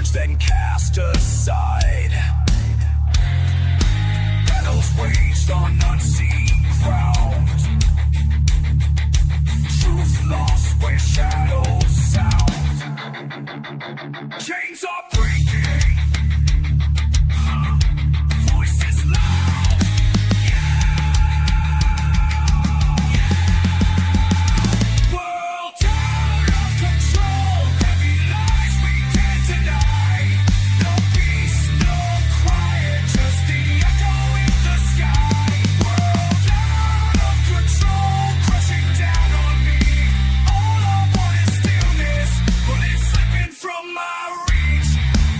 words then cast aside. Battles waged on unseen ground. Truth lost where shadows sound. Chains are breaking. Voices loud. World out of control. Heavy lies we can't deny. No peace, no quiet, just the echo in the sky. World out of control, crushing down on me. All I want is stillness, but it's slipping from my reach.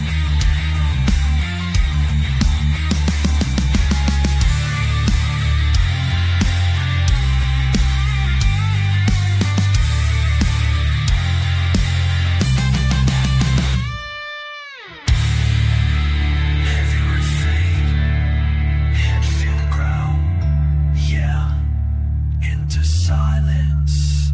Everything hit the ground, yeah, into silence.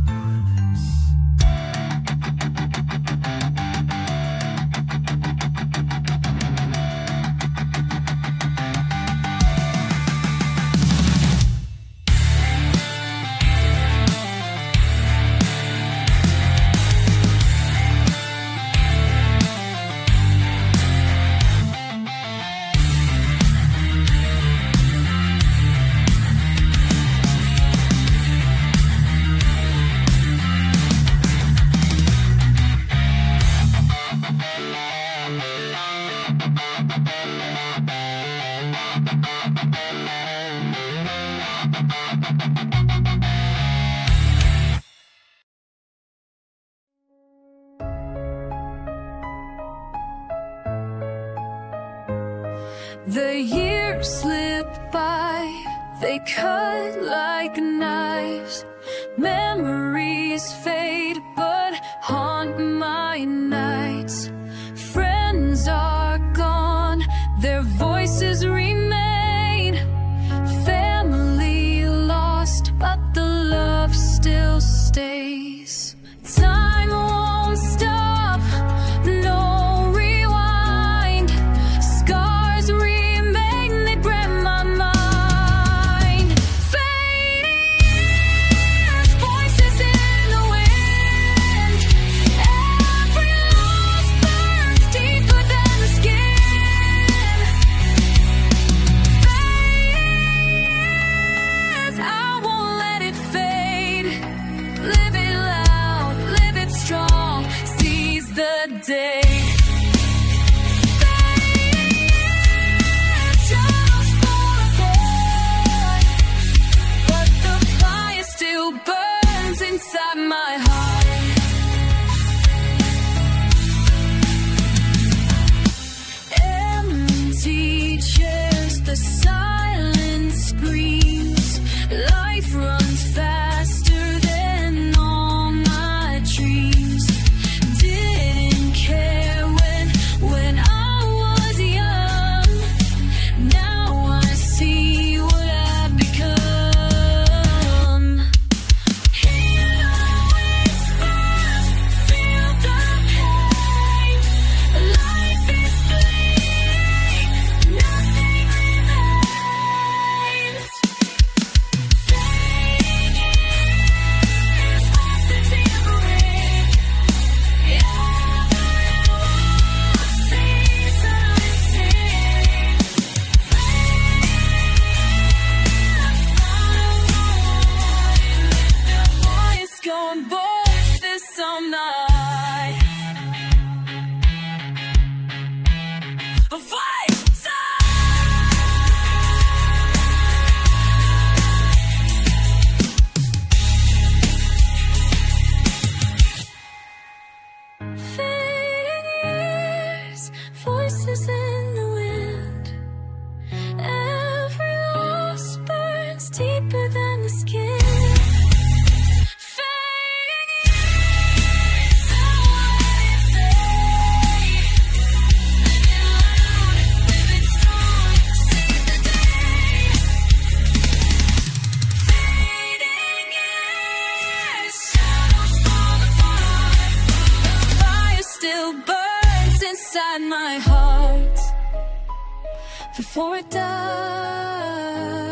The years slip by, they cut like knives. Memories fade, but haunt my nights. Friends are gone, their voices remain. Family lost, but the love still stays. Time won't stop, no rewind. Scars remain, they brand my mind. Fading years, voices in the wind. Every loss burns deeper than the skin. Fading years, I won't let it fade. Live it loud, live it strong, seize the day. Shadows fall apart, but the fire still burns inside my heart. Empty chairs, the silence screams. Life runs faster than all my dreams. Didn't care when I was young. Now I see what I've become. Hear the whispers, feel the pain. Life is fleeting, nothing remains. Fading years, voices tempering. Every loss sees unseen. Fading years, final warning. The voice gone, voice this some night. A fight Fading years, voices in the wind. Every loss burns deeper than the skin. Fading years, inside my heart before it dies.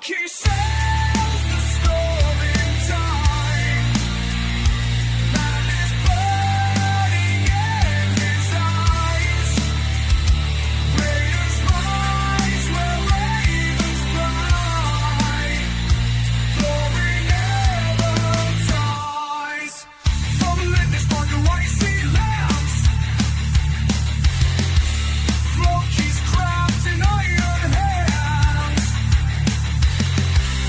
Loki sails the storm in time. Man is burning in his eyes. Raiders rise where ravens fly. Glory never dies. From Lindisfarne to White Sea lands, Loki's craft in iron hands.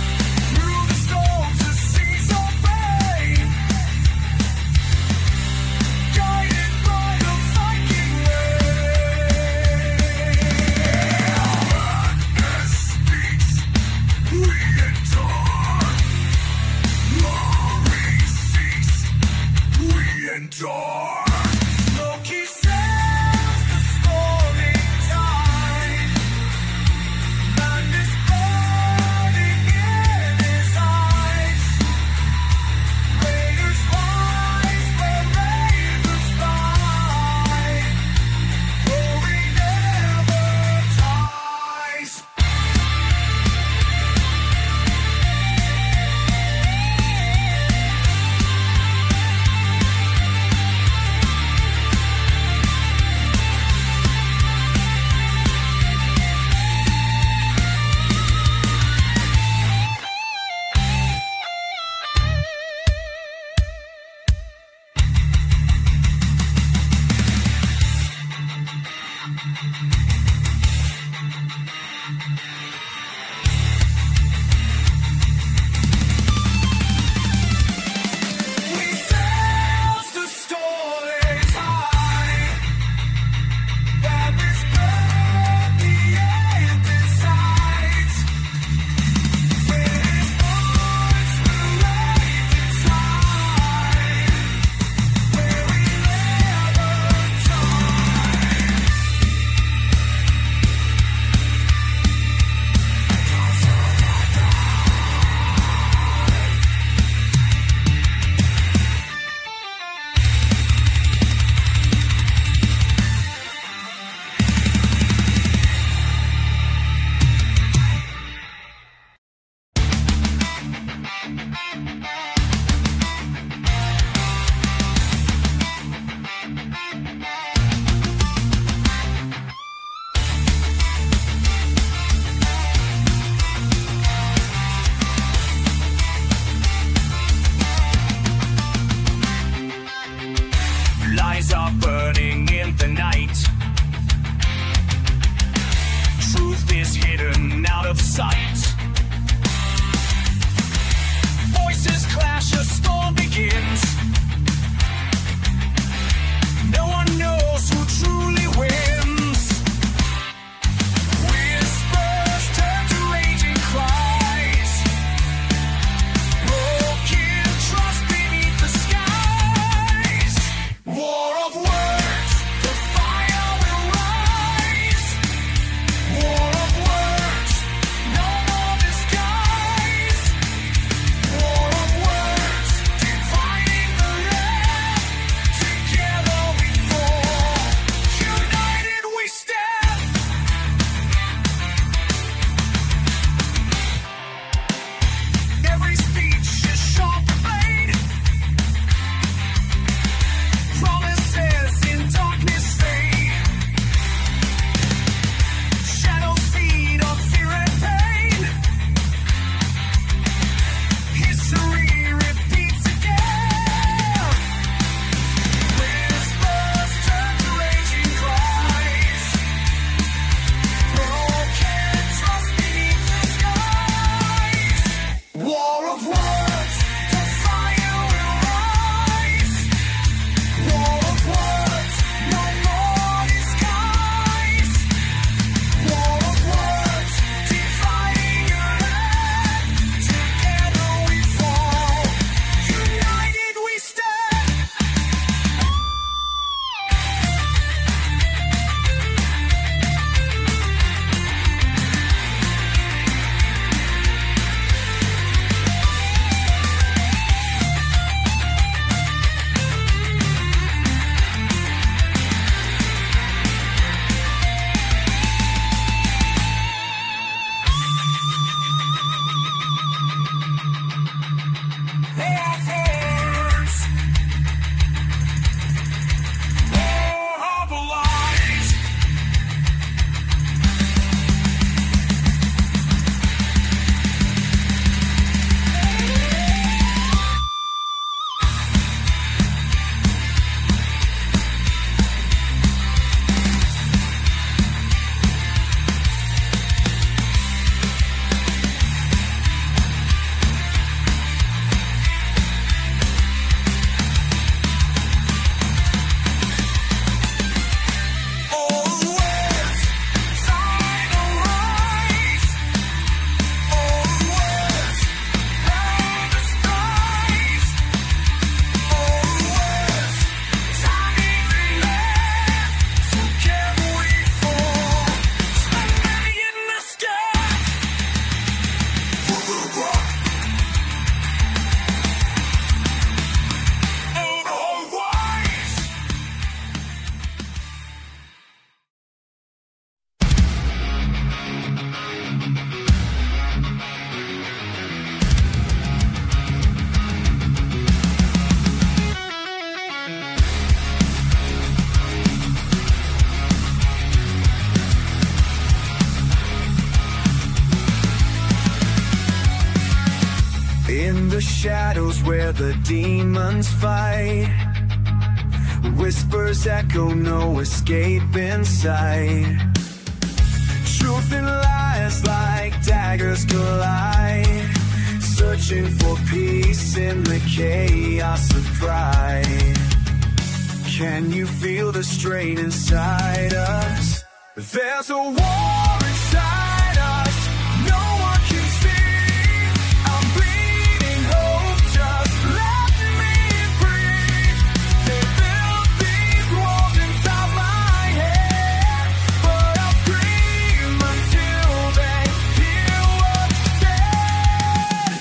In the shadows where the demons fight, whispers echo, no escape in sight. Truth and lies like daggers collide, searching for peace in the chaos of pride. Can you feel the strain inside us? There's a war inside us, no one can see. I'm bleeding hope, just let me breathe. They built these walls inside my head, but I'll scream until they hear what's said.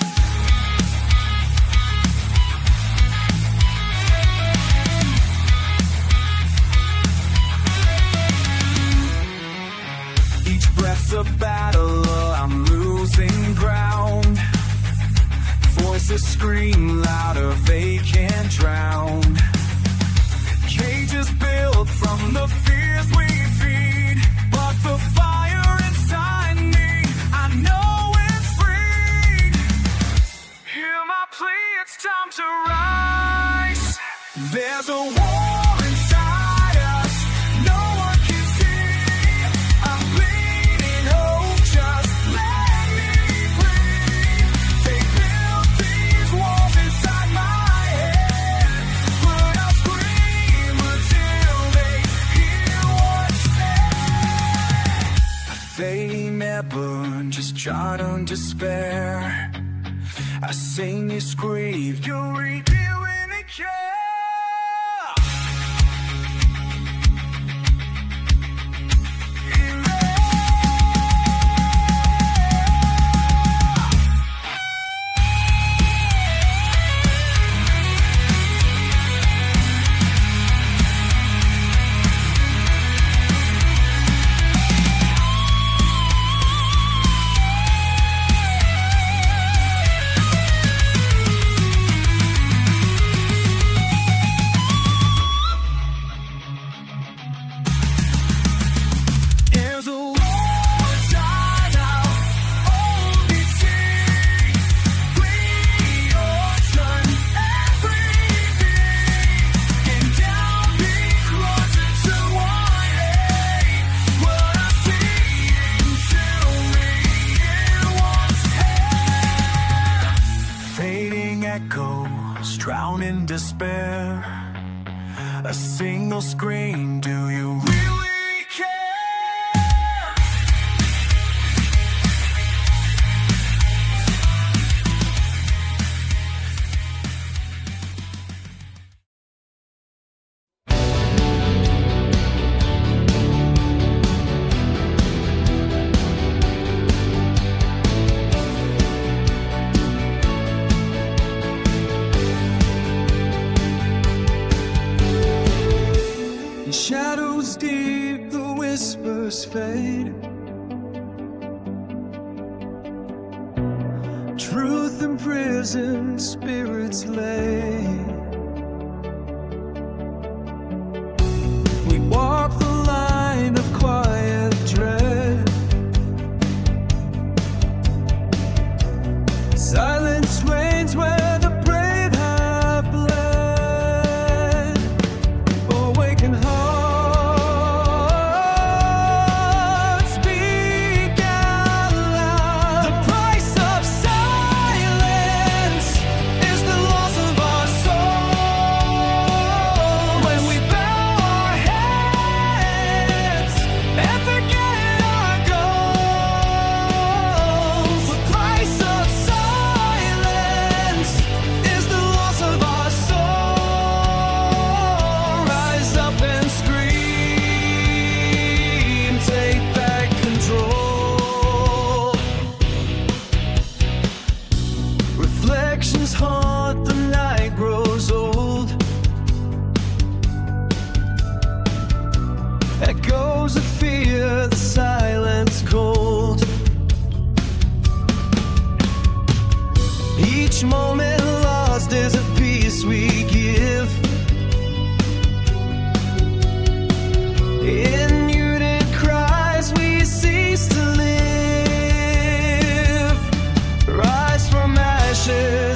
Each breath's a battle, I'm losing ground. Voices scream louder, they can't drown. Cages built from the fears we feed, but the fire inside me, I know it's free. Hear my plea, it's time to rise. There's a war inside us, no one can see. I'm bleeding hope, just let me breathe. They built these walls inside my head, but I'll scream until they hear what's said. A fading never, just try to despair. I sing, you scream, you reveal when it care. There's a war inside our OBC. Bleed ocean, everything. And down being closer to one aid. What I see until we hear what's said. Fading echoes, drown in despair. A single scream, do you really care? In shadows deep, the whispers fade. Truth imprisoned, spirits lay. We walk the line of quiet dread. Silence reigns where the brave have bled. Awaken hearts, speak out loud. The price of silence is the loss of our soul. When we bow our heads and forget our goals. The price of silence is the loss of our soul. Rise up and scream, take back control. Reflections haunt, the night grows old. Echoes of fear, the silence cold. Each moment lost is a piece we give. In muted cries we cease to live. Rise from ashes,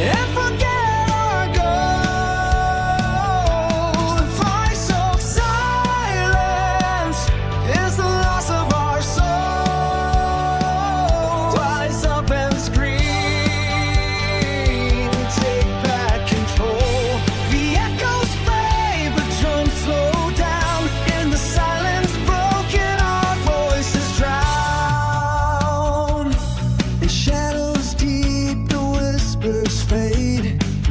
and forget our goals. The price of silence is the loss of our soul. Rise up and scream, take back control. The echoes fade, but drums slow down. In the silence broken, our voices drown. In shadows deep, the whispers fade.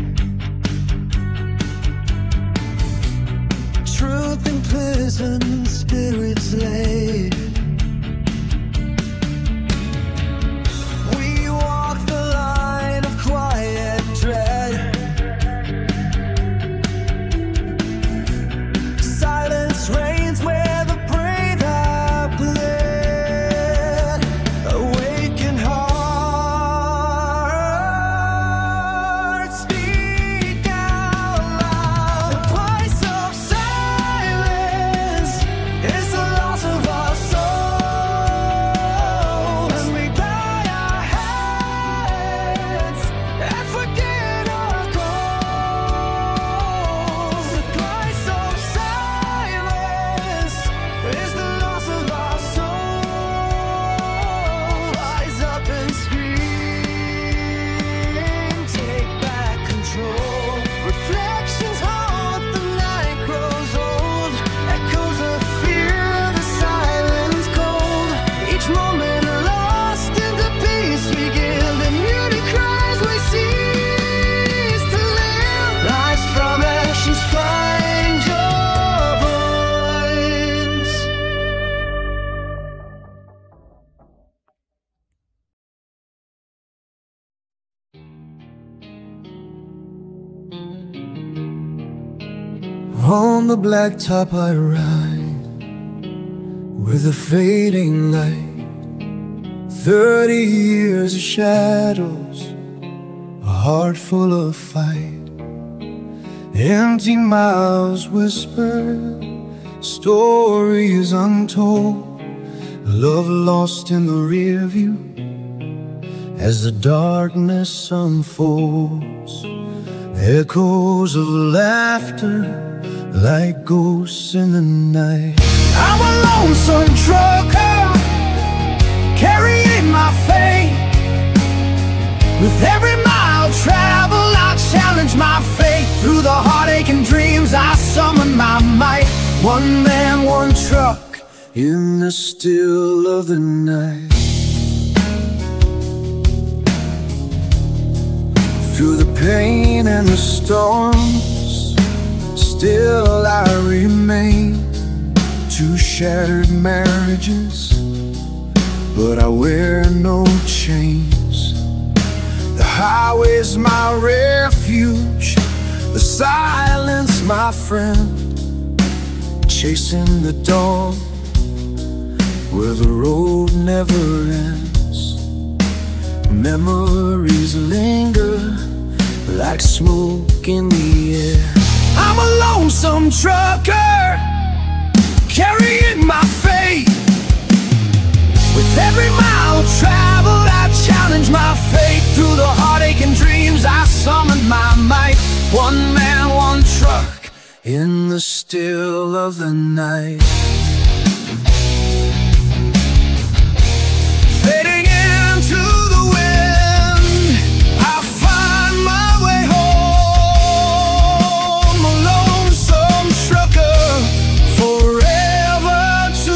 Truth in prison, spirits laid. We walk the line of quiet dread. Silence reigns where the brave have bled. Awaken hearts, speak out loud. The price of silence is the loss of our soul. And we bow our heads and forget our goals. The price of silence is the loss of our soul. Rise up and scream, take back control. Reflections haunt, the night grows old. Echoes of fear, the silence cold. Each moment lost in the peace we give. And beauty cries, we cease to live. Rise from ashes, find your voice. On the blacktop I ride with a fading light. 30 years of shadows, a heart full of fight. Empty mouths whisper, stories untold. Love lost in the rear view as the darkness unfolds. Echoes of laughter like ghosts in the night. I'm a lonesome trucker, carrying my fate. With every mile traveled, I challenge my fate. Through the heartache and dreams, I summon my might. One man, one truck, in the still of the night. Through the pain and the storms, still I remain. Two shattered marriages, but I wear no chains. The highway's my refuge, the silence my friend. Chasing the dawn where the road never ends. Memories linger like smoke in the air. I'm a lonesome trucker, carrying my fate. With every mile traveled, I challenge my fate. Through the heartache and dreams, I summon my might. One man, one truck, in the still of the night. Fading into the wind, I find my way home. A lonesome trucker, forever to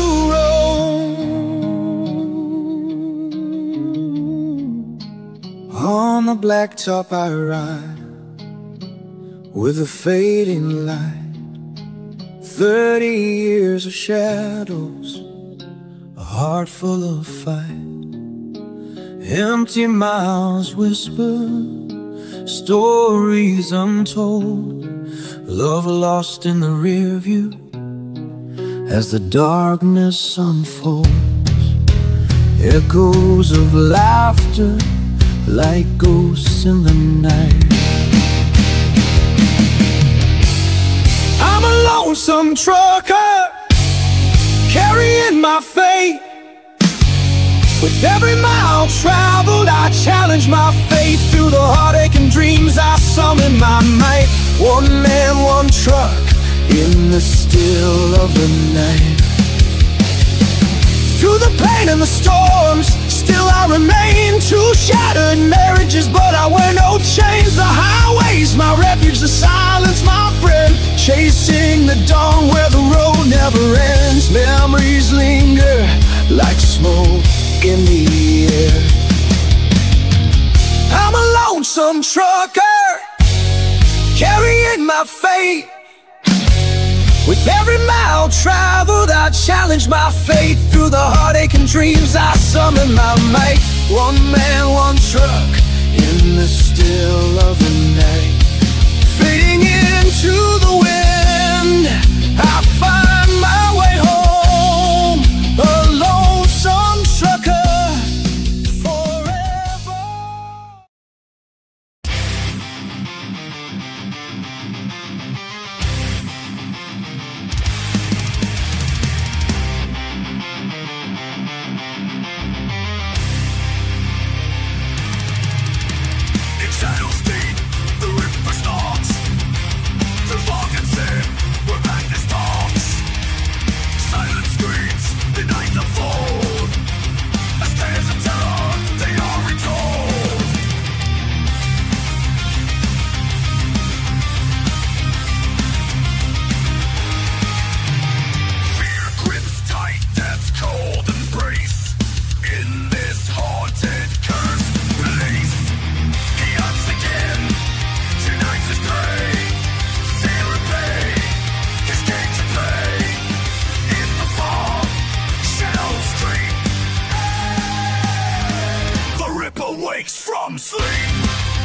roam. On the blacktop I ride with a fading light. 30 years of shadows, a heart full of fight. Empty mouths whisper, stories untold. Love lost in the rear view as the darkness unfolds. Echoes of laughter like ghosts in the night. I'm a lonesome trucker, carrying my fate. With every mile traveled, I challenge my fate. Through the heartache and dreams, summon my might. One man, one truck, in the still of the night. Through the pain and the storms, still I remain. Two shattered marriages, but I wear no chains. The highway's my refuge, the silence my friend. Chasing the dawn where the road never ends. Memories linger like smoke in the air. I'm a lonesome trucker, carrying my fate. With every mile traveled, I challenge my fate. Through the heartache and dreams, I summon my might. One man, one truck, in the still of the night. Fading into the wind, I find my way home. A lonesome trucker, forever. In shadows deep, the ripper stalks. Through fog and sin, where madness talks. Silent screams, the night unfold. As tales of terror, they are retold. Fear grips tight, death's cold embrace. In this haunted, cursed place. He hunts again, tonight's his prey. Fear and pain, his game to play. In the fog, shadows stream. The ripper wakes from sleep.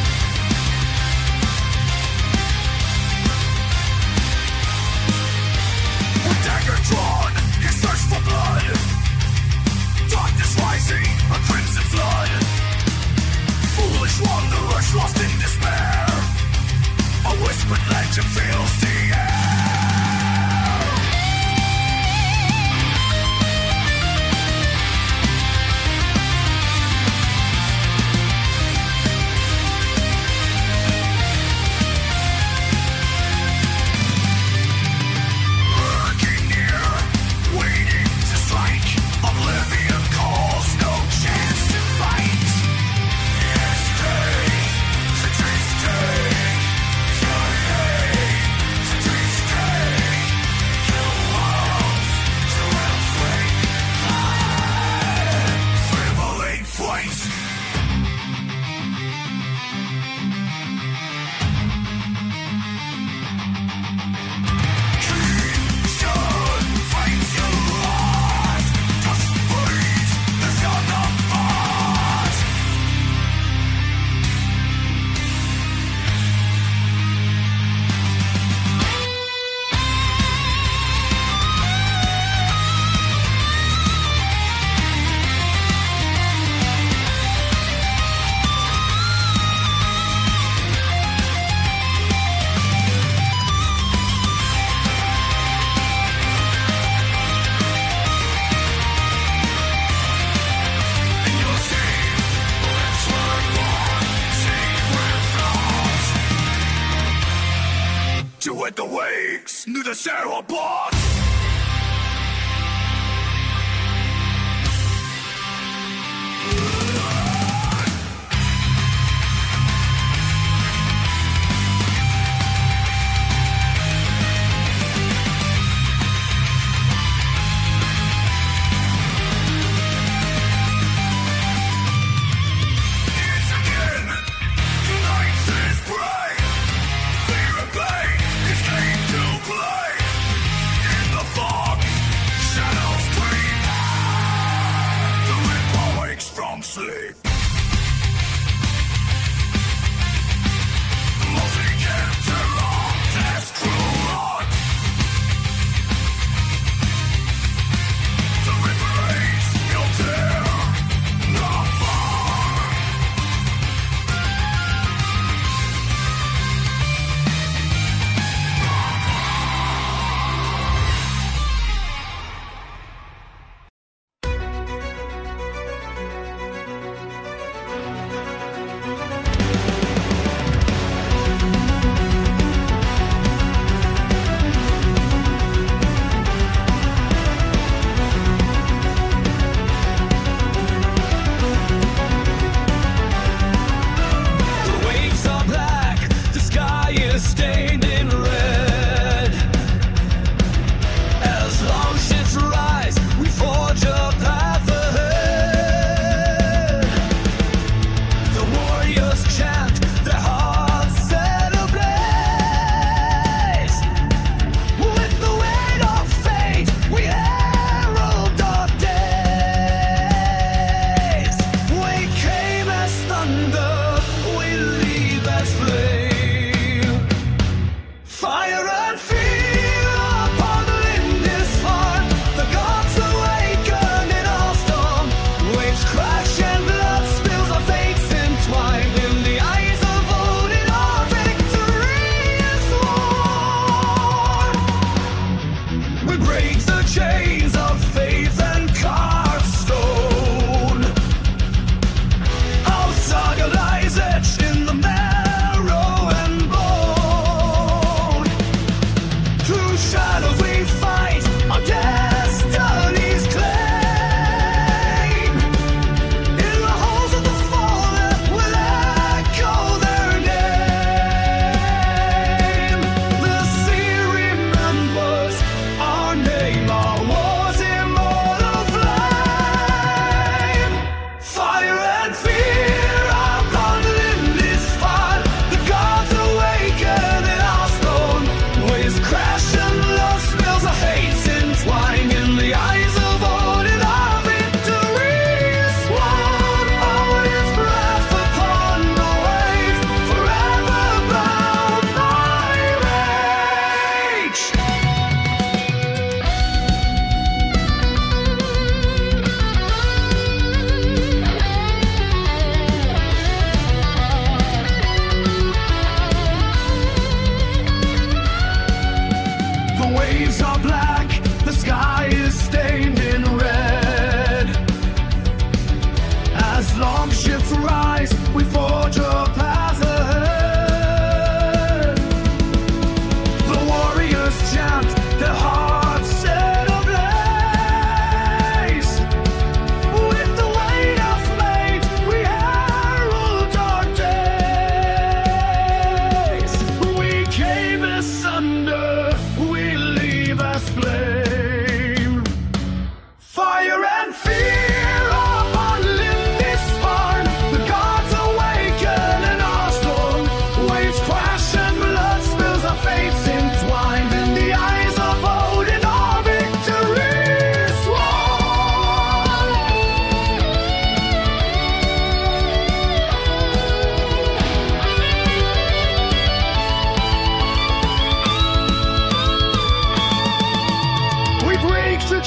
With dagger drawn, he searched for blood. Darkness rising, a crimson flood. Foolish wanderers lost in despair. A whispered legend fills the air. Lurking near, waiting to strike. Oblivion calls, no chance to fight. Yesterday, the dream's day. Friday, the dream's day. Kill worlds, the realms wake. Frivolate flight. Should fight your loss. Just breathe, there's gonna pause. And you'll see, lips were born, secret flaws. To wet the wakes, knew the Sarah box. It's again, tonight's his prey. Fear and pain, his game to play. In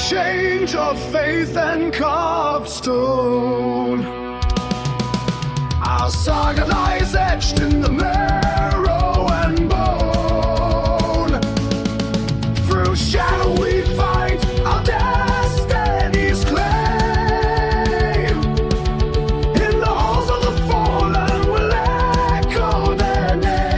exchange of faith and carved stone. Our saga lies etched in the marrow and bone. Through shadow we fight our destiny's claim. In the halls of the fallen we'll echo their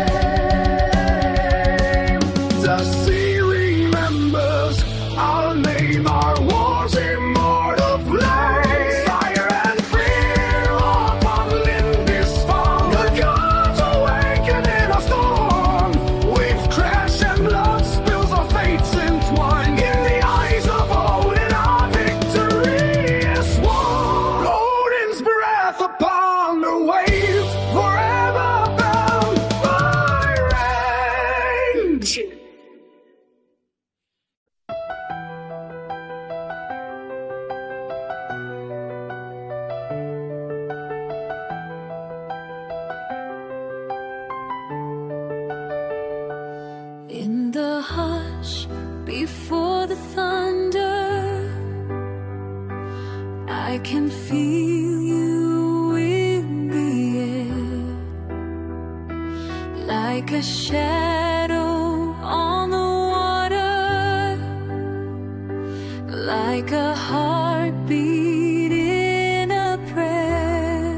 name. The sea remembers our name, our war's immortal flame. Fire and fear upon Lindisfarne, the gods awaken in a storm. We've crashed and blood spills, our fates entwined. In the eyes of Odin, our victory is won. Odin's breath upon the waves, forever bound by rage. In the hush before the thunder, I can feel you in the air, like a shadow on the water, like a heartbeat in a prayer.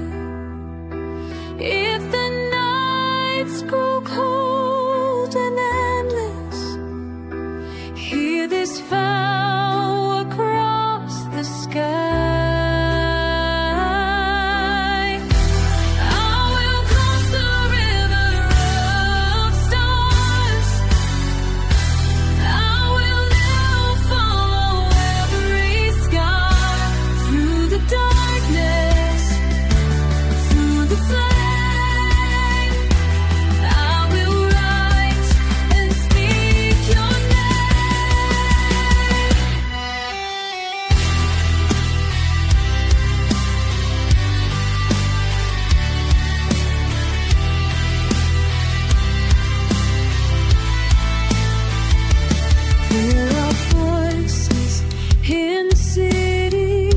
If the nights grow cold and endless, hear this vow across the sky. I will cross the river of stars. I will now follow every scar through the darkness, through the flame. I will rise and speak your name. There are voices in the city,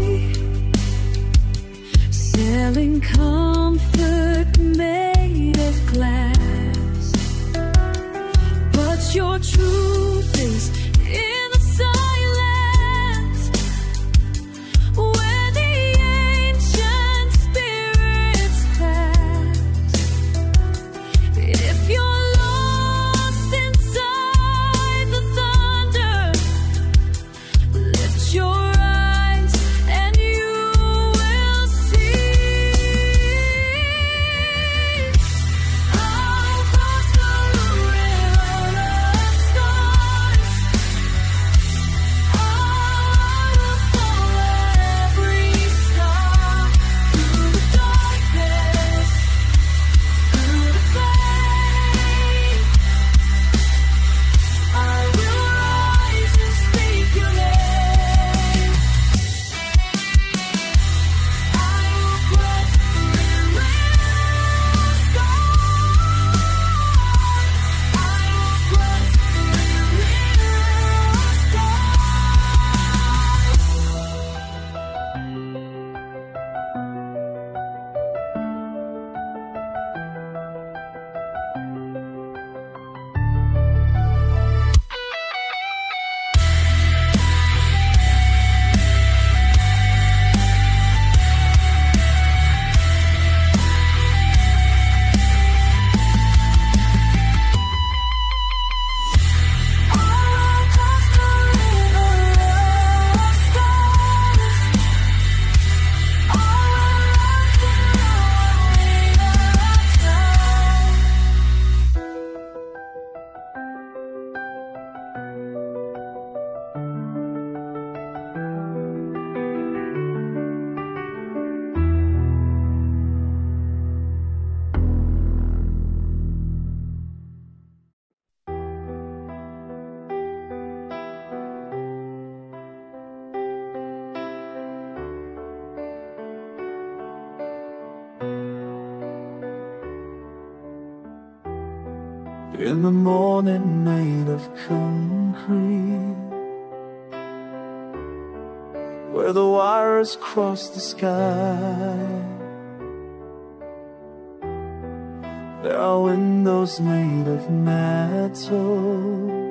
selling comfort made of glass. But your truth is in the silence, where the ancient spirits pass. If you're lost inside the thunder, lift your eyes and you will see. I'll cross the river of stars. I will follow every star through the darkness, through the flame. I will rise and speak your name. I will cross the river of stars. I will cross the river In the morning made of concrete, where the wires cross the sky. There are windows made of metal,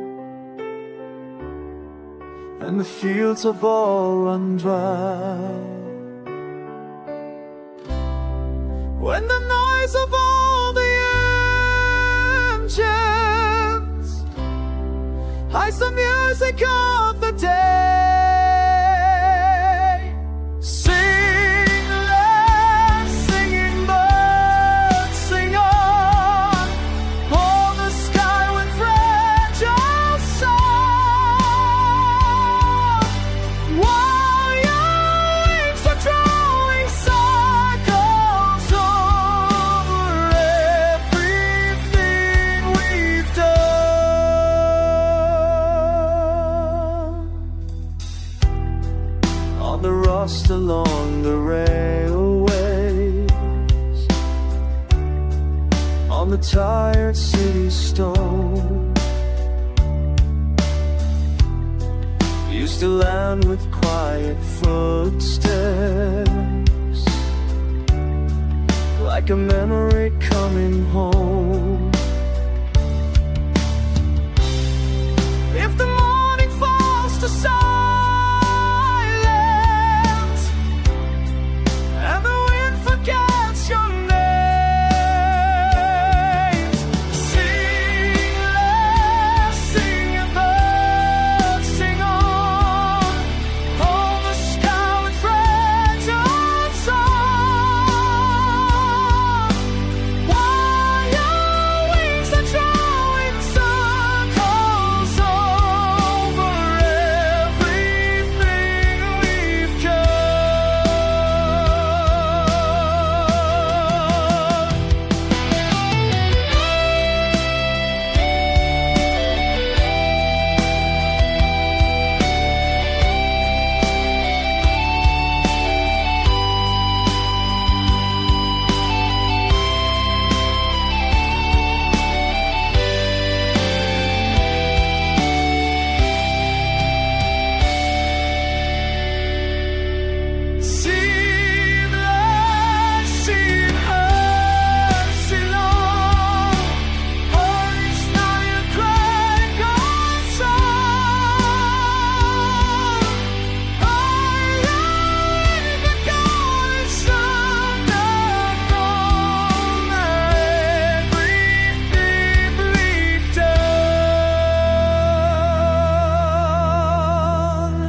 and the fields have all run dry. When the noise of all the engines hides the music of the day, sing, let singing birds sing on, hold the sky with fragile song, while your wings are drawing circles over everything we've done. On the rust along the railways, on the tired city stone, we used to land with quiet footsteps, like a memory coming home. If the morning falls to silence and the wind forgets your name, sing, let singing birds sing on, hold the sky with fragile song, while your wings are drawing circles over everything we've sing, let sing her sing on, hurry's not your crying on song. I love the gods unknown, everything we've done.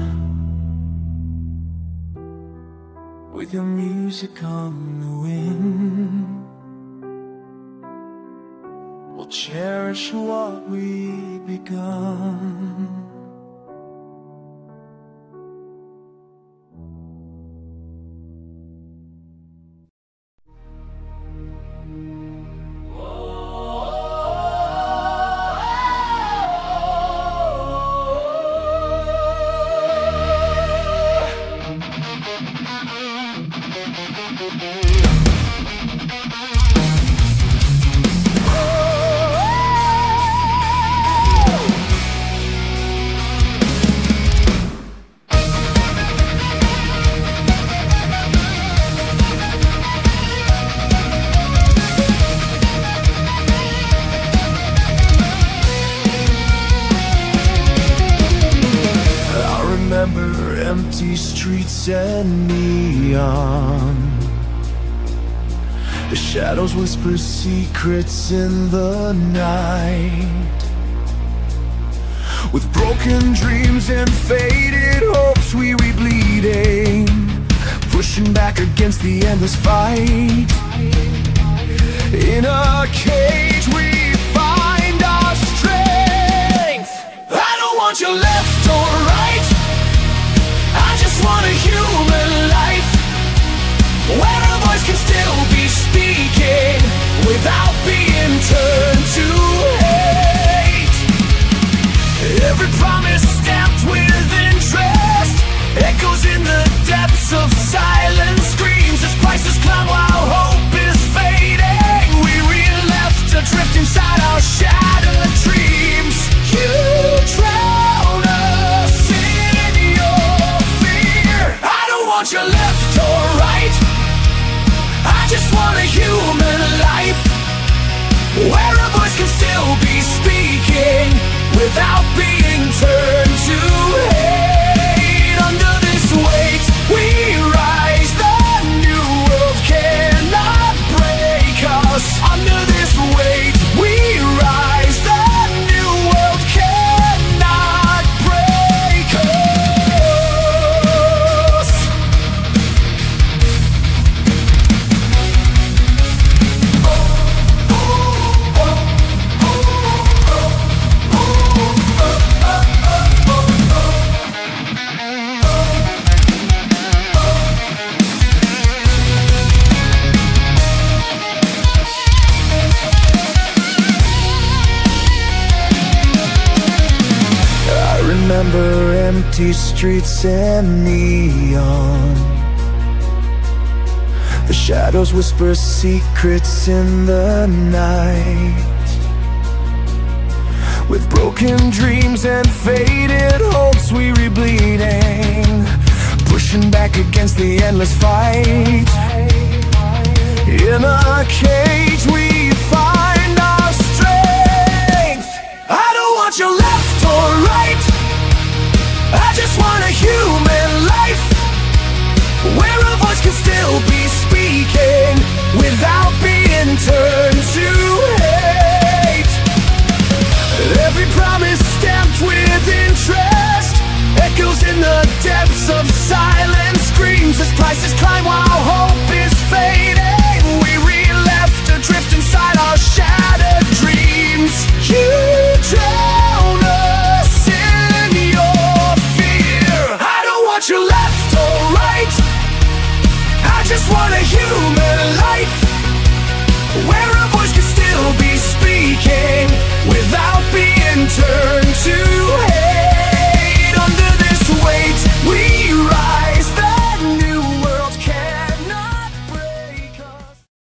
With your music on the wind, we'll cherish what we've begun. Empty streets and neon, the shadows whisper secrets in the night. With broken dreams and faded hopes, we were bleeding, pushing back against the endless fight. In a cage we find our strength. I don't want your left or right, I just want a human life, where a voice can still be speaking without being turned to hate. Every promise stamped with interest echoes in the depths of silence, screams as prices climb while hope is fading. We were left adrift in want your left or right. I just want a human life, where a voice can still be speaking without being turned to hate. Under this weight we rise, the new world cannot break us. Under this weight we rise, the new world cannot break us. Remember empty streets and neon. The shadows whisper secrets in the night. With broken dreams and faded hopes we re-bleeding, pushing back against the endless fight. In a cage we find our strength. I don't want your left or right. I just want a human life, where a voice can still be speaking without being turned to hate. Every promise stamped with interest echoes in the depths of silence. Screams as prices climb while hope is fading. We left adrift inside our shattered dreams. You drown us in your fear. I don't want your left or right. I just want a human life, where a voice can still be speaking without being turned to hate. Under this weight we rise, the new world cannot break us.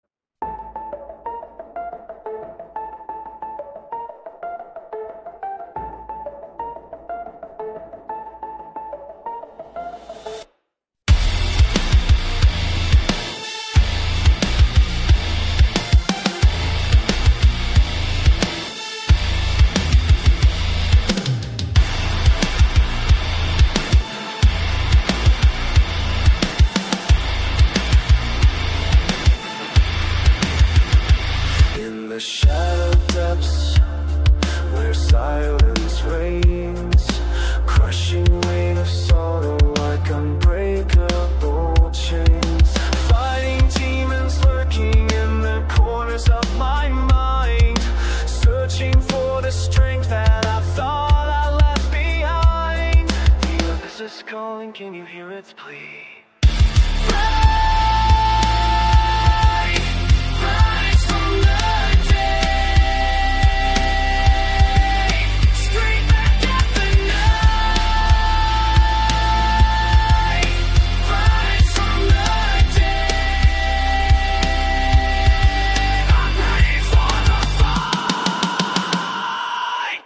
In the shadow depths, where silence reigns, crushing weight of sorrow like unbreakable chains. Fighting demons lurking in the corners of my mind, searching for the strength that I thought I left behind. The abyss is calling, can you hear its plea? Rise from the dead, scream back at the night. Rise from the dead, I'm ready for the fight.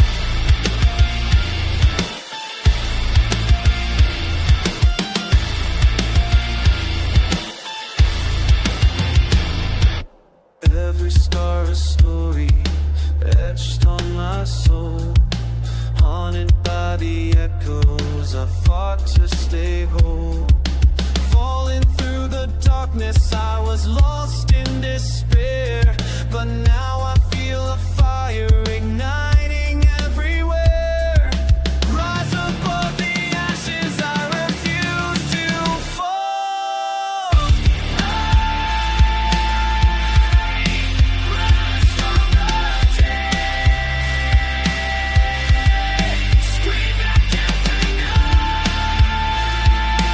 Every star a story etched on my soul, haunted by the echoes I fought to stay whole. Falling through the darkness, I was lost in despair, but now I feel a fire igniting everywhere. Rise above the ashes, I refuse to fall. Rise from the dead, scream back at the night.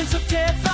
silence of death